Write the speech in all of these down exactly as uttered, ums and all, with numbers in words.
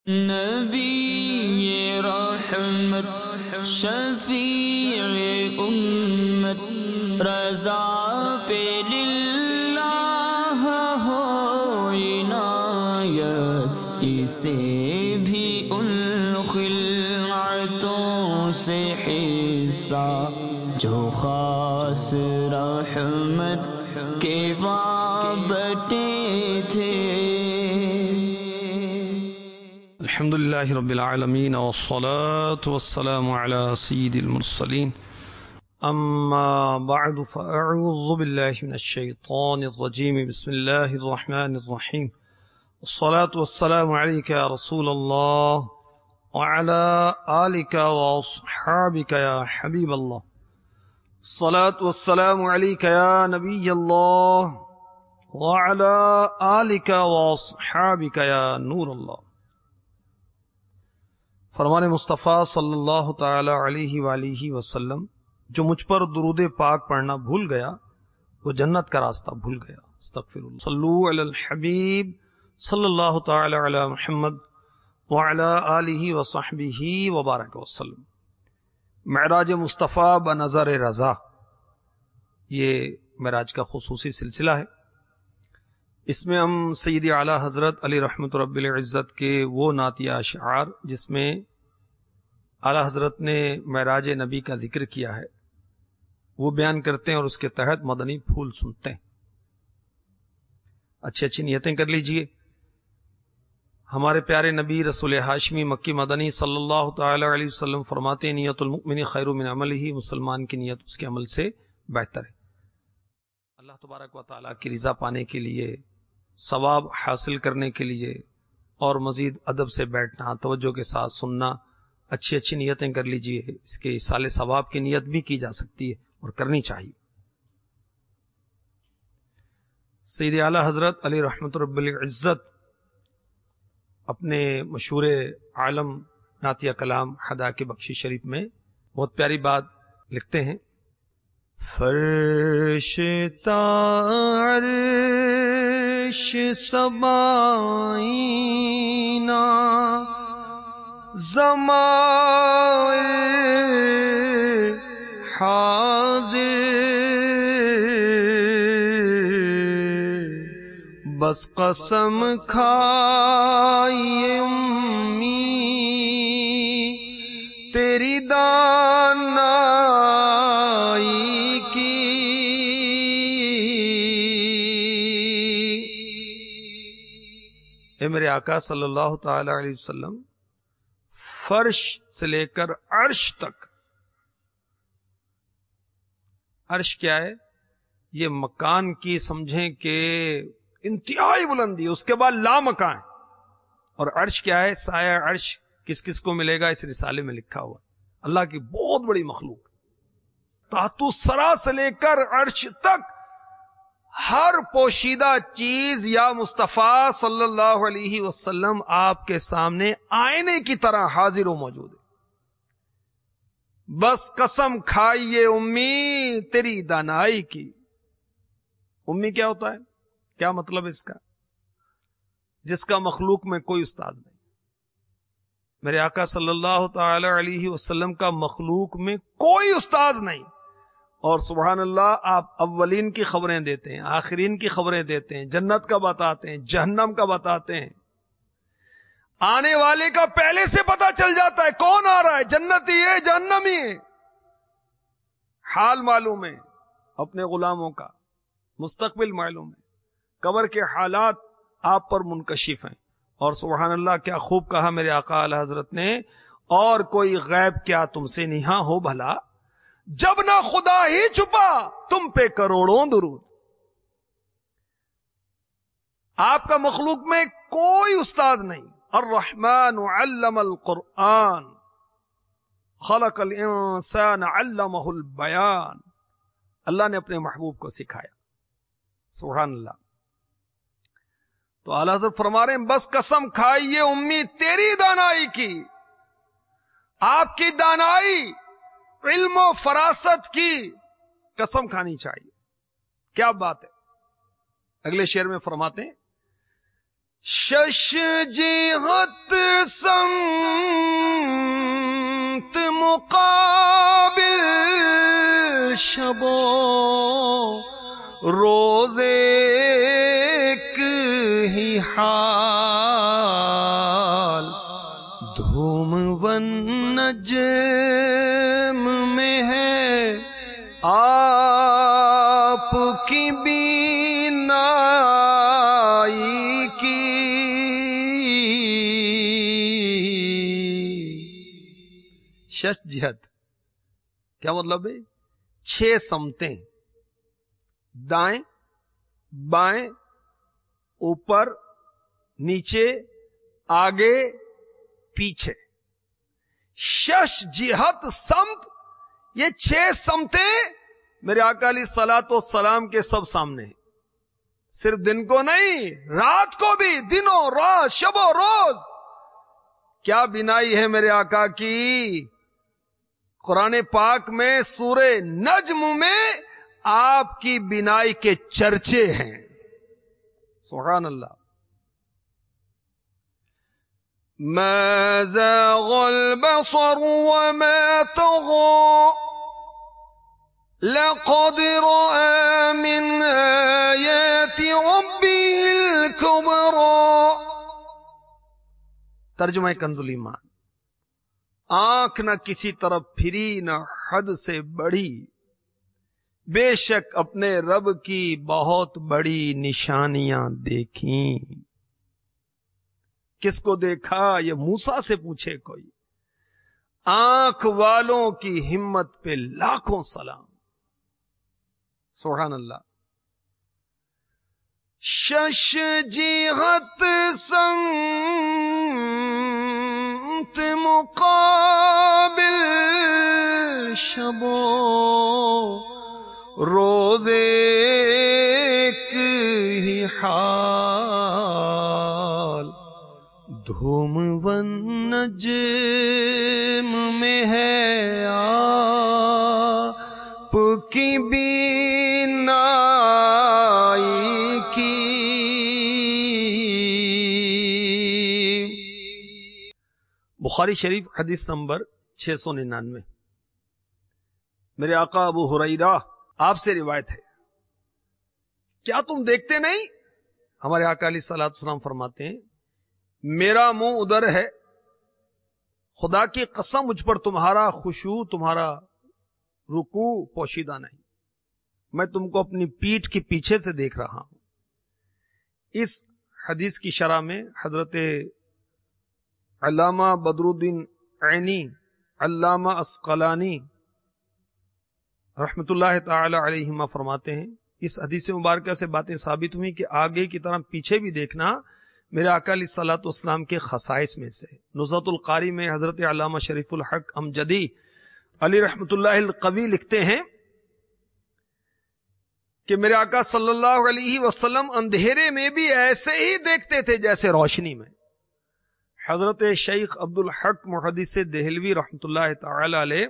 نبی رحمت شفیع امت رضا پہ للہ ہو عنایت، اسے بھی ان خلعتوں سے حصہ جو خاص رحمت کے وابٹے تھے۔ الحمد لله رب العالمين والصلاة والسلام على سيد المرسلين، أما بعد فأعوذ بالله من الشيطان الرجيم، بسم الله الرحمن الرحيم، والصلاة والسلام عليك يا رسول الله وعلى آلك وأصحابك يا حبيب الله، الصلاة والسلام عليك يا نبي الله وعلى آلك وأصحابك يا نور الله۔ فرمان مصطفیٰ صلی اللہ تعالی علیہ وآلہ وسلم، جو مجھ پر درود پاک پڑھنا بھول گیا وہ جنت کا راستہ بھول گیا۔ استغفر اللہ۔ صلو علی الحبیب صلی اللہ تعالی علی محمد وعلی آلہ وصحبہ وبارک وسلم۔ معراج مصطفیٰ بنظر رضا، یہ معراج کا خصوصی سلسلہ ہے۔ اس میں ہم سید اعلیٰ حضرت علی رحمت رب العزت کے وہ نعتیہ اشعار جس میں اعلیٰ حضرت نے معراج نبی کا ذکر کیا ہے وہ بیان کرتے ہیں، اور اس کے تحت مدنی پھول سنتے ہیں۔ اچھی اچھی نیتیں کر لیجئے۔ ہمارے پیارے نبی رسول ہاشمی مکی مدنی صلی اللہ تعالی علیہ وسلم فرماتے ہیں، نیت المؤمن خیر من عملہ، مسلمان کی نیت اس کے عمل سے بہتر ہے۔ اللہ تبارک و تعالیٰ کی رضا پانے کے لیے، ثواب حاصل کرنے کے لیے، اور مزید ادب سے بیٹھنا، توجہ کے ساتھ سننا، اچھی اچھی نیتیں کر لیجئے۔ اس کے ایصال ثواب کی نیت بھی کی جا سکتی ہے اور کرنی چاہیے۔ سید اعلیٰ حضرت علی رحمت رب العزت اپنے مشہور عالم نعتیہ کلام حدا کے بخشی شریف میں بہت پیاری بات لکھتے ہیں۔ فرشتہ عرش سمائینا زمائر حاضر، بس قسم کھائیے امی تیری دانائی کی، اے میرے آقا صلی اللہ تعالی علیہ وسلم، فرش سے لے کر عرش تک، عرش کیا ہے؟ یہ مکان کی سمجھیں کہ انتہائی بلندی، اس کے بعد لا مکان ہے۔ اور عرش کیا ہے؟ سایہ عرش کس کس کو ملے گا؟ اس رسالے میں لکھا ہوا، اللہ کی بہت بڑی مخلوق، تحت الثری سے لے کر عرش تک ہر پوشیدہ چیز یا مصطفیٰ صلی اللہ علیہ وسلم آپ کے سامنے آئینے کی طرح حاضر و موجود ہے۔ بس قسم کھائیے امی تیری دانائی کی۔ امی کیا ہوتا ہے؟ کیا مطلب اس کا؟ جس کا مخلوق میں کوئی استاذ نہیں۔ میرے آقا صلی اللہ تعالی علیہ وسلم کا مخلوق میں کوئی استاذ نہیں، اور سبحان اللہ آپ اولین کی خبریں دیتے ہیں، آخرین کی خبریں دیتے ہیں، جنت کا بتاتے ہیں، جہنم کا بتاتے ہیں، آنے والے کا پہلے سے پتا چل جاتا ہے کون آ رہا ہے، جنتی ہے جہنمی ہے، حال معلوم ہے اپنے غلاموں کا، مستقبل معلوم ہے، قبر کے حالات آپ پر منکشف ہیں۔ اور سبحان اللہ کیا خوب کہا میرے آقا اعلی حضرت نے، اور کوئی غیب کیا تم سے نہاں ہو بھلا، جب نہ خدا ہی چھپا تم پہ کروڑوں درود۔ آپ کا مخلوق میں کوئی استاذ نہیں۔ الرحمن علم القرآن خلق الانسان علمہ البیان، اللہ نے اپنے محبوب کو سکھایا۔ سبحان اللہ۔ تو اعلیٰ حضرت فرما رہے ہیں بس قسم کھائیے امی تیری دانائی کی، آپ کی دانائی، علم و فراست کی قسم کھانی چاہیے۔ کیا بات ہے۔ اگلے شعر میں فرماتے ہیں شش جہت سمت مقابل شبو روز ایک ہی حال دھوم ون نجم میں ہے آپ کی بینائی کی شش جہت کیا مطلب ہے؟ چھ سمتیں، دائیں بائیں اوپر نیچے آگے پیچھے. شش جہت سمت، یہ چھ سمتیں میرے آقا علیہ الصلوۃ والسلام کے سب سامنے ہیں. صرف دن کو نہیں، رات کو بھی، دنوں رات شب و روز. کیا بینائی ہے میرے آقا کی. قرآن پاک میں سورہ نجم میں آپ کی بینائی کے چرچے ہیں. سبحان اللہ. ما زاغ البصر وما طغى لقد رأى من آيات ربه الكبرى. ترجمہ کنز الایمان. آنکھ نہ کسی طرف پھری نہ حد سے بڑھی، بے شک اپنے رب کی بہت بڑی نشانیاں دیکھیں. کس کو دیکھا؟ یہ موسیٰ سے پوچھے کوئی. آنکھ والوں کی ہمت پہ لاکھوں سلام. سبحان اللہ. شش جہت سمت مقابل شبو روز ایک ہی حال دھوم ون نجم میں ہے آپ کی بینائی کی. بخاری شریف حدیث نمبر چھ سو ننانوے. میرے آقا ابو ہریرہ آپ سے روایت ہے، کیا تم دیکھتے نہیں؟ ہمارے آقا علیہ الصلوۃ والسلام فرماتے ہیں میرا منہ ادھر ہے، خدا کی قسم مجھ پر تمہارا خشوع تمہارا رکوع پوشیدہ نہیں، میں تم کو اپنی پیٹھ کے پیچھے سے دیکھ رہا ہوں. اس حدیث کی شرح میں حضرت علامہ بدر الدین عینی علامہ عسقلانی رحمت اللہ تعالی علیہما فرماتے ہیں اس حدیث مبارکہ سے باتیں ثابت ہوئی کہ آگے کی طرح پیچھے بھی دیکھنا میرے آقا علیہ الصلوۃ والسلام کے خصائص میں سے. نزہۃ القاری میں حضرت علامہ شریف الحق امجدی علی رحمت اللہ القوی لکھتے ہیں کہ میرے آقا صلی اللہ علیہ وسلم اندھیرے میں بھی ایسے ہی دیکھتے تھے جیسے روشنی میں. حضرت شیخ عبد الحق محدث دہلوی رحمت اللہ تعالی علیہ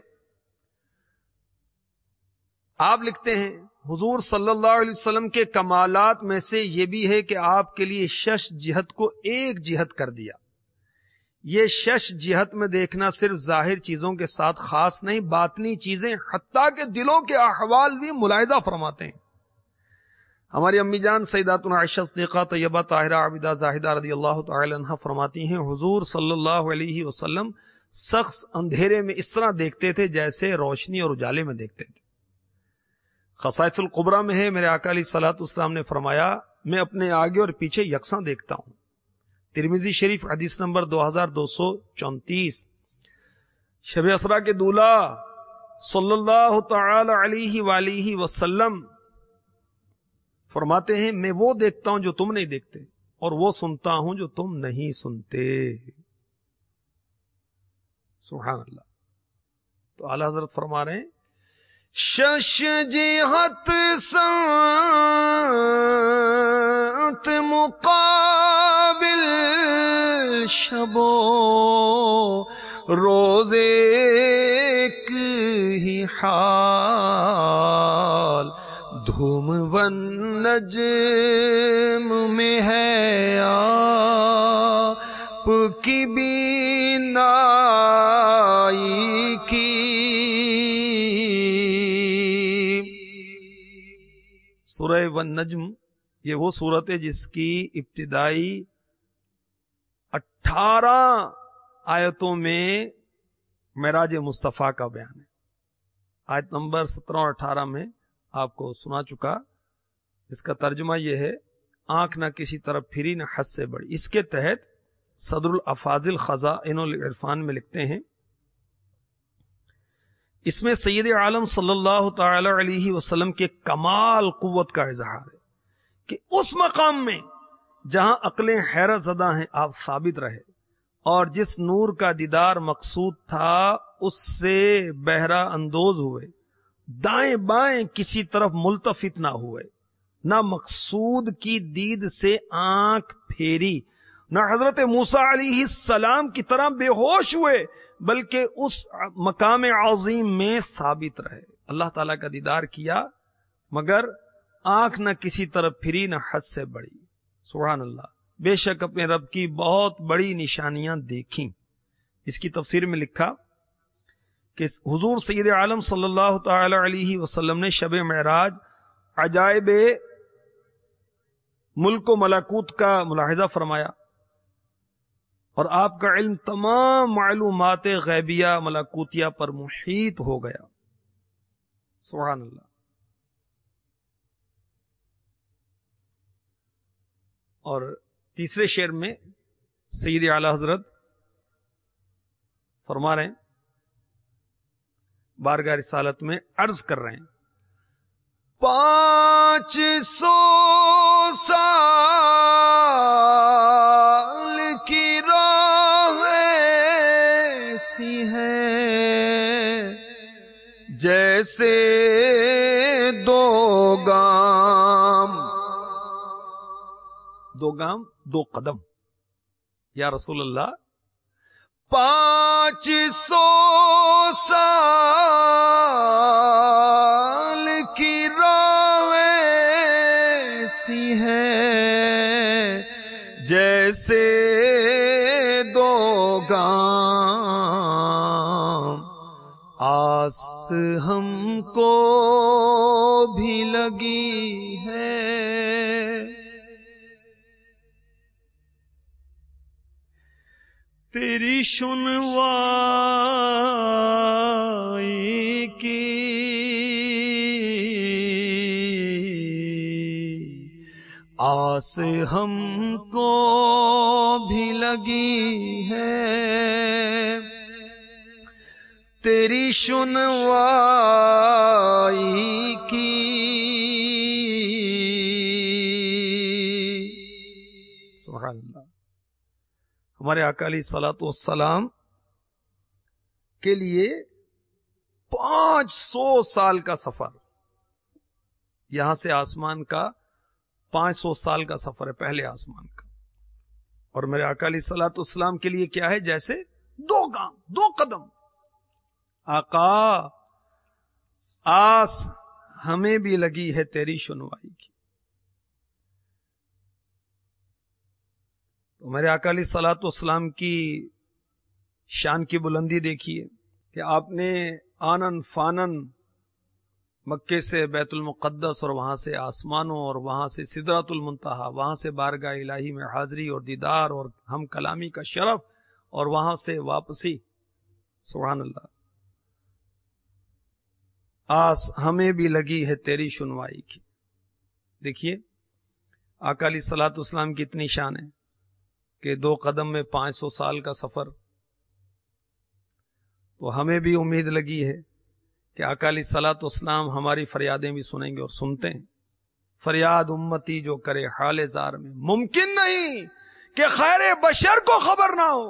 آپ لکھتے ہیں حضور صلی اللہ علیہ وسلم کے کمالات میں سے یہ بھی ہے کہ آپ کے لیے شش جہت کو ایک جہت کر دیا. یہ شش جہت میں دیکھنا صرف ظاہر چیزوں کے ساتھ خاص نہیں، باطنی چیزیں حتیٰ کہ دلوں کے احوال بھی ملاحظہ فرماتے ہیں. ہماری امی جان سیداتنا عائشہ صدیقہ طیبہ طاہرہ عابدہ زاہدہ رضی اللہ تعالی عنہ فرماتی ہیں حضور صلی اللہ علیہ وسلم شخص اندھیرے میں اس طرح دیکھتے تھے جیسے روشنی اور اجالے میں دیکھتے تھے. خصائص القبریٰ میں ہے میرے آقا علیہ الصلوۃ والسلام نے فرمایا میں اپنے آگے اور پیچھے یکساں دیکھتا ہوں. ترمذی شریف حدیث نمبر دو ہزار دو سو چونتیس. شب اسرا کے دولہ صلی اللہ تعالی علیہ وآلہ وسلم فرماتے ہیں میں وہ دیکھتا ہوں جو تم نہیں دیکھتے اور وہ سنتا ہوں جو تم نہیں سنتے. سبحان اللہ. تو اعلی حضرت فرما رہے ہیں شش جہت سمت مقابل شبو روز ایک ہی حال دھوم ون نجم میں ہے آپ کی بینائی کی. سورہ ون نجم یہ وہ سورت ہے جس کی ابتدائی اٹھارہ آیتوں میں معراج مصطفیٰ کا بیان ہے. آیت نمبر سترہ اور اٹھارہ میں آپ کو سنا چکا. اس کا ترجمہ یہ ہے آنکھ نہ کسی طرف پھری نہ حد سے بڑی. اس کے تحت صدر الافاضل خزائن العرفان میں لکھتے ہیں اس میں سید عالم صلی اللہ تعالی علیہ وسلم کے کمال قوت کا اظہار ہے کہ اس مقام میں جہاں عقلیں حیرت زدہ ہیں آپ ثابت رہے اور جس نور کا دیدار مقصود تھا اس سے بہرہ اندوز ہوئے، دائیں بائیں کسی طرف ملتفت نہ ہوئے، نہ مقصود کی دید سے آنکھ پھیری، نہ حضرت موسیٰ علیہ السلام کی طرح بے ہوش ہوئے، بلکہ اس مقام عظیم میں ثابت رہے. اللہ تعالیٰ کا دیدار کیا مگر آنکھ نہ کسی طرف پھری نہ حد سے بڑی. سبحان اللہ. بے شک اپنے رب کی بہت بڑی نشانیاں دیکھیں. اس کی تفسیر میں لکھا کہ حضور سید عالم صلی اللہ تعالی علیہ وسلم نے شب معراج عجائب ملک و ملکوت کا ملاحظہ فرمایا اور آپ کا علم تمام معلومات غیبیہ ملکوتیہ پر محیط ہو گیا. سبحان اللہ. اور تیسرے شعر میں سید اعلی حضرت فرما رہے ہیں، بارگاہ رسالت میں عرض کر رہے ہیں، پانچ سو سال کی راہ ایسی ہے جیسے دو گام، دو گام دو قدم. یا رسول اللہ، پانچ سو سال کی راہ ایسی ہے جیسے دو گام، آس ہم کو بھی لگی ہے تیری سنوائی کی، آس ہم کو بھی لگی ہے تیری سنوائی کی. سبحان اللہ. ہمارے آقا علیہ الصلوۃ والسلام کے لیے پانچ سو سال کا سفر، یہاں سے آسمان کا پانچ سو سال کا سفر ہے، پہلے آسمان کا. اور میرے آقا علیہ الصلوۃ والسلام کے لیے کیا ہے؟ جیسے دو گام دو قدم. آقا آس ہمیں بھی لگی ہے تیری سنوائی کی. تو میرے آقا علیہ الصلوۃ والسلام کی شان کی بلندی دیکھیے کہ آپ نے آنن فانن مکے سے بیت المقدس اور وہاں سے آسمانوں اور وہاں سے سدرۃ المنتہا، وہاں سے بارگاہ الہی میں حاضری اور دیدار اور ہم کلامی کا شرف اور وہاں سے واپسی. سبحان اللہ. آس ہمیں بھی لگی ہے تیری سنوائی کی. دیکھیے آقا علیہ الصلوۃ والسلام کی اتنی شان ہے کہ دو قدم میں پانچ سو سال کا سفر. تو ہمیں بھی امید لگی ہے کہ آقا علیہ الصلوۃ والسلام ہماری فریادیں بھی سنیں گے اور سنتے ہیں. فریاد امتی جو کرے حال زار میں، ممکن نہیں کہ خیر بشر کو خبر نہ ہو.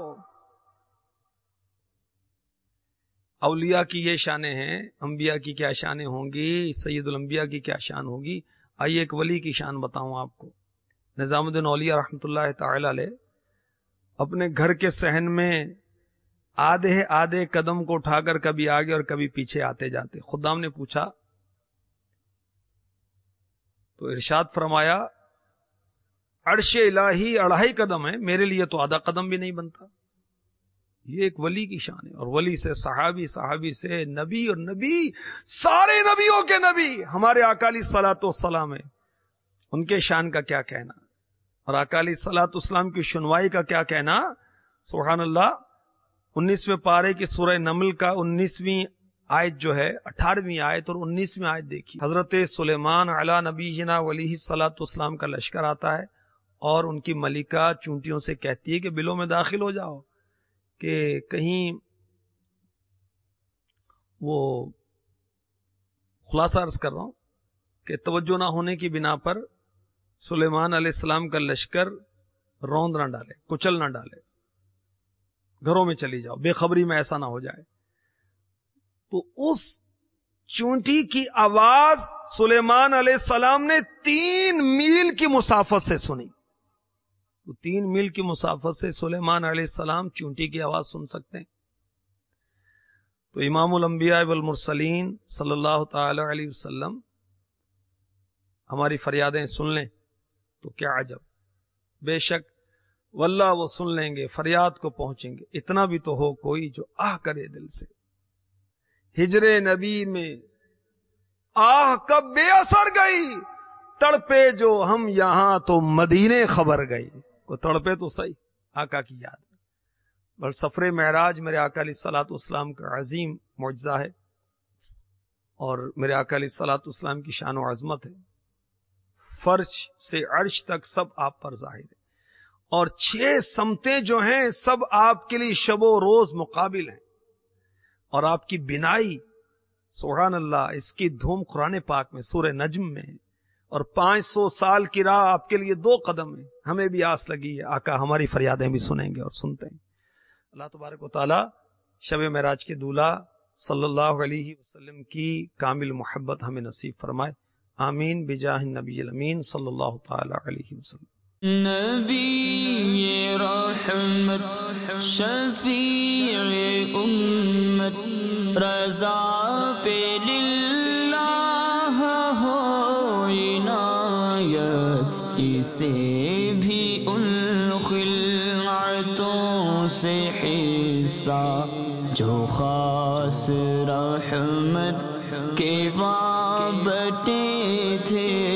اولیاء کی یہ شانیں ہیں، انبیاء کی کیا شانیں ہوں گی، سید الانبیاء کی کیا شان ہوگی. آئیے ایک ولی کی شان بتاؤں آپ کو. نظام الدین اولیاء رحمۃ اللہ تعالی علیہ اپنے گھر کے صحن میں آدھے آدھے قدم کو اٹھا کر کبھی آگے اور کبھی پیچھے آتے جاتے. خدام نے پوچھا تو ارشاد فرمایا عرش الہی اڑھائی قدم ہے، میرے لیے تو آدھا قدم بھی نہیں بنتا. یہ ایک ولی کی شان ہے، اور ولی سے صحابی، صحابی سے نبی، اور نبی سارے نبیوں کے نبی ہمارے آقا علیہ الصلوۃ والسلام ہے. ان کے شان کا کیا کہنا، اور آقا علیہ الصلوۃ والسلام کی شنوائی کا کیا کہنا. سبحان اللہ. انیسویں پارے کی سورہ نمل کا انیسویں آیت جو ہے، اٹھارہویں آیت اور انیسویں آیت دیکھی. حضرت سلیمان علی نبینا علیہ الصلوۃ والسلام کا لشکر آتا ہے، اور ان کی ملکہ چونٹیوں سے کہتی ہے کہ بلوں میں داخل ہو جاؤ، کہ کہیں وہ خلاصہ عرض کر رہا ہوں کہ توجہ نہ ہونے کی بنا پر سلیمان علیہ السلام کا لشکر روند نہ ڈالے، کچل نہ ڈالے، گھروں میں چلی جاؤ، بے خبری میں ایسا نہ ہو جائے. تو اس چونٹی کی آواز سلیمان علیہ السلام نے تین میل کی مسافت سے سنی. تو تین میل کی مسافت سے سلیمان علیہ السلام چونٹی کی آواز سن سکتے ہیں. تو امام الانبیاء والمرسلین صلی اللہ تعالی علیہ وسلم ہماری فریادیں سن لیں تو کیا عجب. بے شک واللہ وہ سن لیں گے، فریاد کو پہنچیں گے. اتنا بھی تو ہو کوئی جو آہ کرے دل سے. ہجر نبی میں آہ کب بے اثر گئی، تڑپے جو ہم یہاں تو مدینے خبر گئی. کو تڑپے تو صحیح، آقا کی یاد. بل سفر معراج میرے آقا علیہ الصلوۃ والسلام کا عظیم معجزہ ہے، اور میرے آقا علیہ الصلوۃ والسلام کی شان و عظمت ہے. فرش سے عرش تک سب آپ پر ظاہر ہے، اور چھ سمتیں جو ہیں سب آپ کے لیے شب و روز مقابل ہیں. اور آپ کی بینائی سبحان اللہ، اس کی دھوم قرآن پاک میں سورہ نجم میں ہے. اور پانچ سو سال کی راہ آپ کے لیے دو قدم ہے. ہمیں بھی آس لگی ہے، آقا ہماری فریادیں بھی سنیں گے اور سنتے ہیں. اللہ تبارک و تعالی شب معراج کے دولہ صلی اللہ علیہ وسلم کی کامل محبت ہمیں نصیب فرمائے. آمین بجاہ النبی الامین صلی اللہ تعالی علیہ وسلم. نبی رحمت شفیع امت رضا پہ للہ ہو عنایت، اسے بھی ان خلعتوں سے حصہ جو خاص رحمت کے وابٹے تھے.